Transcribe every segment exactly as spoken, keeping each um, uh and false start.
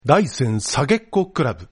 大山下げっこクラブ、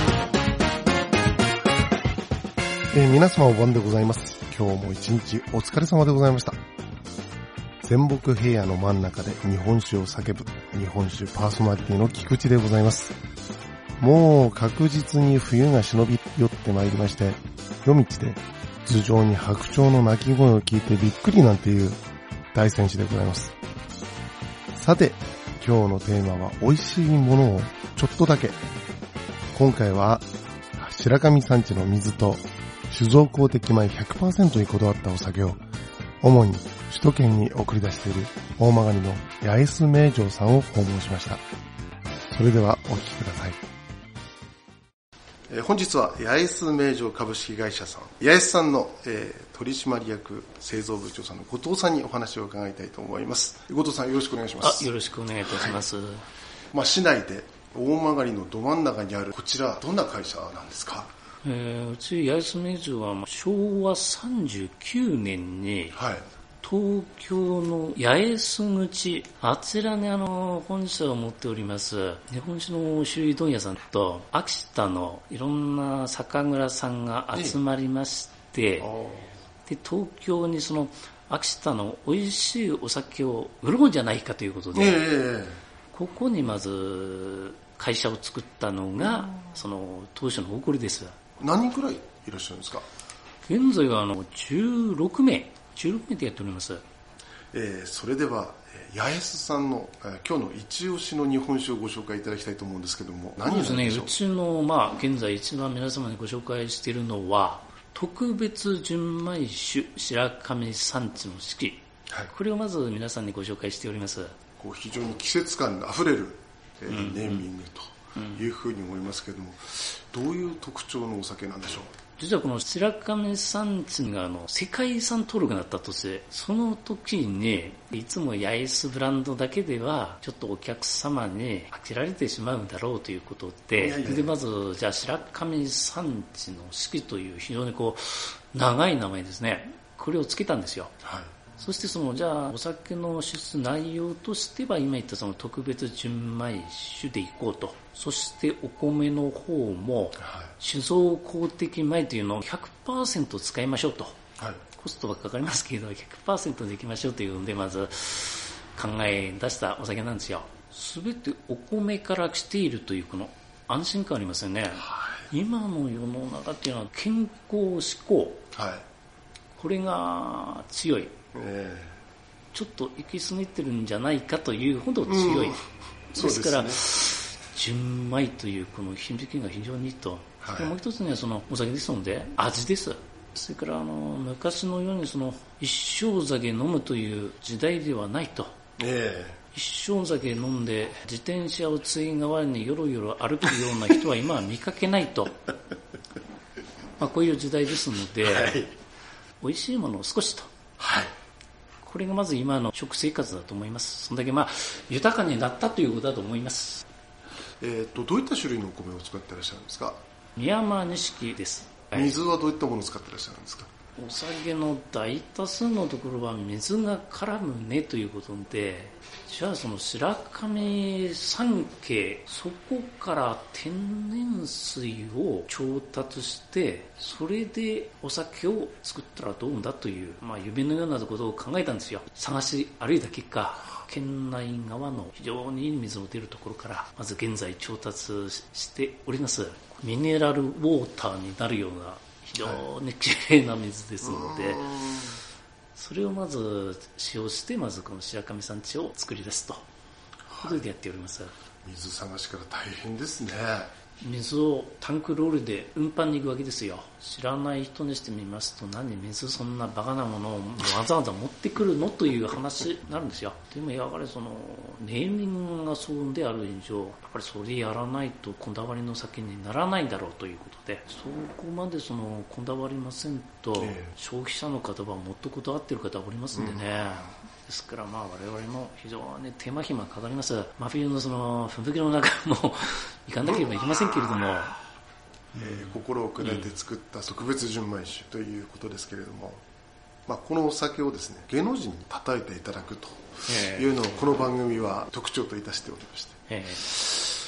えー、皆様お晩でございます。今日も一日お疲れ様でございました。仙北平野の真ん中で日本酒を叫ぶ日本酒パーソナリティの菊池でございます。もう確実に冬が忍び寄ってまいりまして、夜道で頭上に白鳥の鳴き声を聞いてびっくりなんていう大仙市でございます。さて、今日のテーマは美味しいものをちょっとだけ。今回は白神山地の水と酒造公的米 ひゃくパーセント にこだわったお酒を主に首都圏に送り出している大曲の八重洲名城さんを訪問しました。それではお聞きください。えー、本日は八重洲名城株式会社さん、八重洲さんの、えー、取締役製造部長さんの後藤さんにお話を伺いたいと思います。後藤さん、よろしくお願いします。 あ、よろしくお願いいたします。はい、 まあ、市内で大曲のど真ん中にあるこちら、どんな会社なんですか？ えー、うち八重洲名城はしょうわさんじゅうきゅうねんに、はい、東京の八重洲口、あちらにあの本社を持っております日本酒の種類問屋さんと秋田のいろんな酒蔵さんが集まりまして、で東京にその秋田の美味しいお酒を売ろうじゃないかということで、えー、ここにまず会社を作ったのがその当初の誇りです。 何人くらいいらっしゃるんですか？ 現在はあのじゅうろくめいじゅうろくめいでやっております。 えー、それでは八重洲さんの、えー、今日の一押しの日本酒をご紹介いただきたいと思うんですけども、何ですね、うちの、まあ、現在一番皆様にご紹介しているのは特別純米酒白神山地の四季、はい、これをまず皆さんにご紹介しております。 こう非常に季節感あふれる、えーうん、ネーミングというふうに思いますけども、うん、どういう特徴のお酒なんでしょう？ 実はこの白神山地があの世界遺産登録になった年、その時にいつも八重洲ブランドだけではちょっとお客様に飽きられてしまうんだろうということで、いやいやでまずじゃあ白神山地の四季という非常にこう長い名前ですね、これをつけたんですよ。はい、そしてそのじゃあお酒の輸出内容としては今言ったその特別純米酒でいこうと。そしてお米の方も酒造公的米というのを ひゃくパーセント 使いましょうと、はい、コストはかかりますけど ひゃくパーセント でいきましょうというのでまず考え出したお酒なんですよ。全てお米から来ているというこの安心感ありますよね。はい、今の世の中っていうのは健康志向、はい、これが強い、えー、ちょっと行き過ぎてるんじゃないかというほど強い、うん、ですからですね、純米というこの響きが非常にいいと、はい、もう一つにはそのお酒ですので味です。それからあの昔のようにその一升酒飲むという時代ではないと、えー、一升酒飲んで自転車をつい代わりによろよろ歩くような人は今は見かけないとまあこういう時代ですので、はい、美味しいものを少しと、はい、これがまず今の食生活だと思います。そんだけまあ豊かになったということだと思います。 えー、とどういった種類のお米を使っていらっしゃるんですか？ 宮間錦です。 水はどういったものを使っていらっしゃるんですか？ お酒の大多数のところは水が絡むねということで、じゃあその白神山系、そこから天然水を調達してそれでお酒を作ったらどうだという、まあ、夢のようなことを考えたんですよ。探し歩いた結果、県内側の非常にいい水の出るところからまず現在調達しておりますミネラルウォーターになるような非常にきれいな水ですので、はい、それをまず使用してまずこの白神山地を作り出すということでやっております。はい、 水探しから大変ですね。 水をタンクロールで運搬に行くわけですよ。知らない人にしてみますと、何水そんなバカなものをわざわざ持ってくるのという話になるんですよ。でもやっぱりそのネーミングがそうである以上、やっぱりそれやらないとこだわりの酒にならないだろうということで、そこまでそのこだわりませんと、えー、消費者の方はもっとこだわっている方おりますんでね、うんですからまあ我々も非常に手間暇かかります。真冬のその吹雪の中も行かなければいけませんけれども、 えー、心を砕いて作った特別純米酒ということですけれども、まあ、このお酒をですね芸能人に叩いていただくというのをこの番組は特徴といたしておりまして、えー、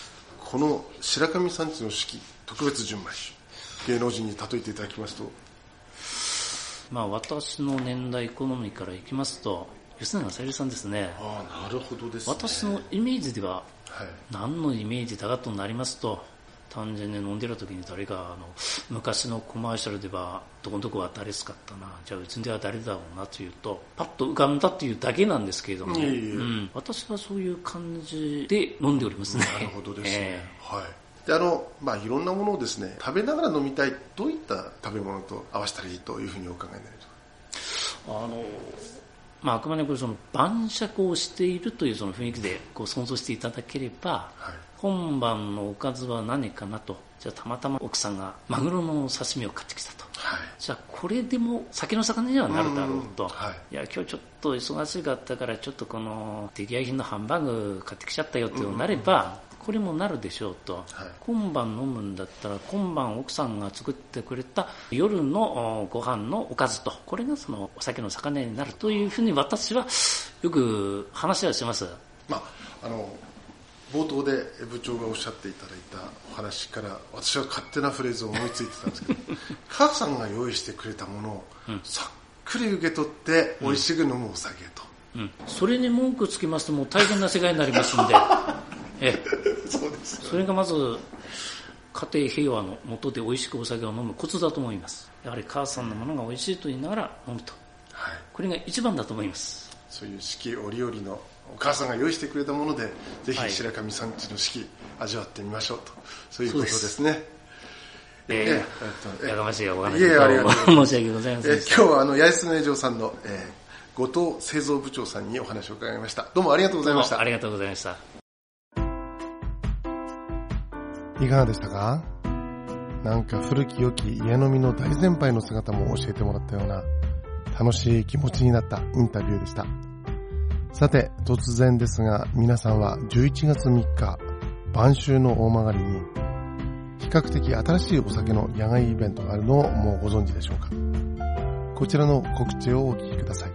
この白神山地の四季特別純米酒、芸能人に例えていただきますと、 まあ、私の年代好みからいきますと吉永小百合さんですね。 ああ、なるほどですね。 私のイメージでは、 はい、 何のイメージだかとなりますと、単純に飲んでる時に誰かあの昔のコマーシャルではどこどこは誰使ったな、じゃあうちでは誰だろうなというとパッと浮かんだっていうだけなんですけれども、ね、うん、私はそういう感じで飲んでおりますね。 なるほどですね、えー、はい。であのまあ、いろんなものをですね、食べながら飲みたい、どういった食べ物と合わせたらいいというふうにお考えになりますか？あのまあ、あくまでこれその晩酌をしているというその雰囲気でこう想像していただければ、はい、今晩のおかずは何かなと。じゃあたまたま奥さんがマグロの刺身を買ってきたと、はい、じゃあこれでも酒の魚にはなるだろうと、うん、はい、いや今日ちょっと忙しかったからちょっとこの出来合い品のハンバーグ買ってきちゃったよってなれば、うん、これもなるでしょうと、はい、今晩飲むんだったら今晩奥さんが作ってくれた夜のご飯のおかずと、これがそのお酒の魚になるというふうに私はよく話はします。 まあ、あの冒頭で部長がおっしゃっていただいたお話から私は勝手なフレーズを思いついてたんですけど母さんが用意してくれたものをさっくり受け取って美味しく飲むお酒と、 うんうん、それに文句つけますともう大変な世界になりますんでえそうですよね、 それがまず家庭平和の下で美味しくお酒を飲むコツだと思います。やはり母さんのものが美味しいと言いながら飲むと、はい、これが一番だと思います。 そういう四季折々のお母さんが用意してくれたものでぜひ白神山地の四季味わってみましょうと、そういうことですね。 えー、やがましいお話を申し訳ございませんでした。 今日はあの八重洲名城さんの、えー、後藤製造部長さんにお話を伺いました。どうもありがとうございました。 ありがとうございました。 いかがでしたか？なんか古き良き家飲みの大先輩の姿も教えてもらったような楽しい気持ちになったインタビューでした。さて突然ですが、皆さんはじゅういちがつみっか晩秋の大曲に比較的新しいお酒の野外イベントがあるのをもうご存知でしょうか？こちらの告知をお聞きください。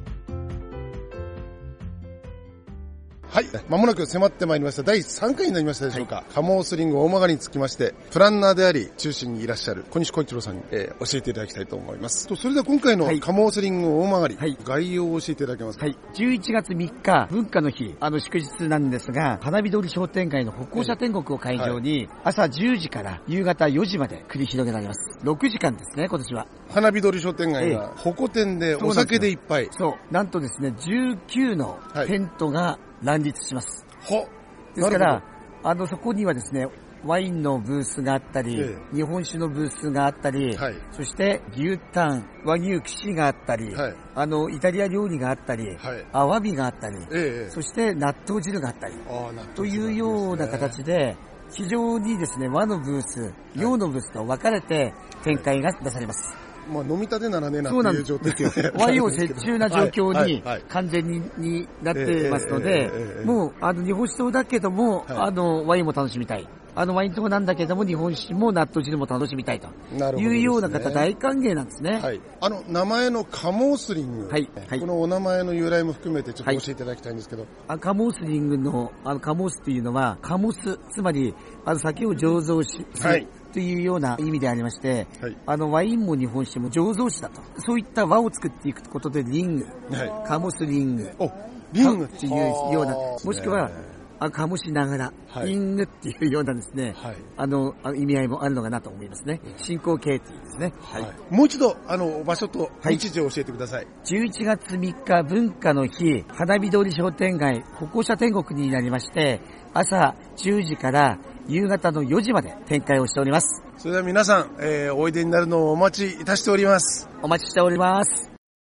はい、まもなく迫ってまいりましただいさんかいになりましたでしょうか。はい、カモースリング大曲につきましてプランナーであり中心にいらっしゃる小西小一郎さんに、えー、教えていただきたいと思います。それでは今回のカモースリング大曲、はい、概要を教えていただけますか？ はい、じゅういちがつみっか文化の日、あの祝日なんですが、花火通り商店街の歩行者天国を会場に朝じゅうじから夕方よじまで繰り広げられます。ろくじかんですね、今年は。 花火通り商店街が歩行店でお酒でいっぱい。 そう、なんとですねじゅうきゅうのテントが乱立します。 はですから、あのそこにはですねワインのブースがあったり、ええ、日本酒のブースがあったり、はい、そして牛タン、和牛串があったり、はい、あのイタリア料理があったり、はい、アワビがあったり、え、そして納豆汁があったりというような形で非常にですね和のブース、洋のブースと分かれて展開が出されます。 まあ、飲みたてならねえなっていう状態ですね。 和洋折衷な状況に完全に、になってますので、もうあの日本酒だけども、はい、あのワインも楽しみたい。あのワインともなんだけども日本酒も納豆汁も楽しみたいというような方、大歓迎なんですね。 はい、あの名前のカモースリング、はいはい、このお名前の由来も含めてちょっと教えていただきたいんですけど、 はい、カモースリングのあのカモースというのはカモス、つまりあの酒を醸造しする、はい、というような意味でありまして、はい、あのワインも日本酒も醸造酒だと、そういった輪を作っていくことでリング、はい、カモスリング、 おリングというような、もしくはあかもしながら、はい、リングっていうようなですね、はい、あの意味合いもあるのかなと思いますね。進行形というですね、 はいはい、もう一度あの場所と日時を教えてください。はい、 じゅういちがつみっか文化の日、花火通り商店街歩行者天国になりまして、朝じゅうじから夕方のよじまで展開をしております。 それでは皆さん、えー、おいでになるのをお待ちいたしております。 お待ちしております。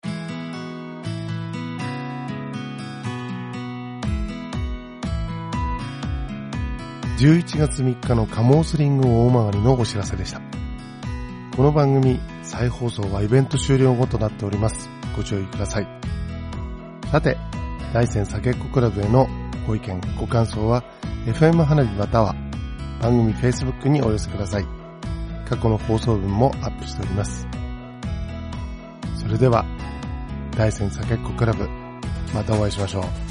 じゅういちがつみっかのカモースリング大曲のお知らせでした。この番組再放送はイベント終了後となっております。ご注意ください。さて、大山酒っ子クラブへのご意見ご感想は エフエム 花火または番組 Facebook にお寄せください。過去の放送分もアップしております。それでは大山酒っ子クラブ、またお会いしましょう。